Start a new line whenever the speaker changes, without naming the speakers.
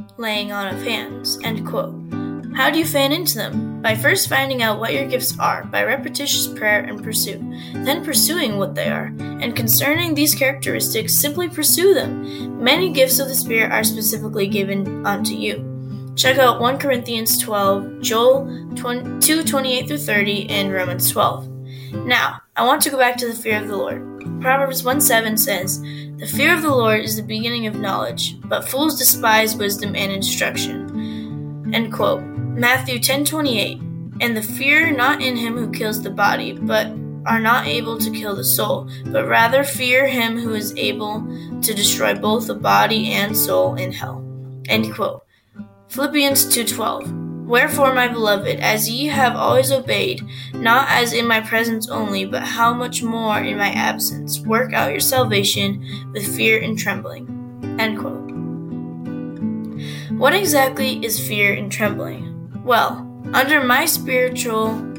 laying on of hands, end quote. How do you fan into them? By first finding out what your gifts are, by repetitious prayer and pursuit, then pursuing what they are. And concerning these characteristics, simply pursue them. Many gifts of the Spirit are specifically given unto you. Check out 1 Corinthians 12, Joel 2:28-30, and Romans 12. Now, I want to go back to the fear of the Lord. Proverbs 1:7 says, "The fear of the Lord is the beginning of knowledge, but fools despise wisdom and instruction." End quote. Matthew 10:28, "And the fear not in him who kills the body, but are not able to kill the soul, but rather fear him who is able to destroy both the body and soul in hell." End quote. Philippians 2:12, "Wherefore, my beloved, as ye have always obeyed, not as in my presence only, but how much more in my absence, work out your salvation with fear and trembling." End quote. What exactly is fear and trembling? Well, under my spiritual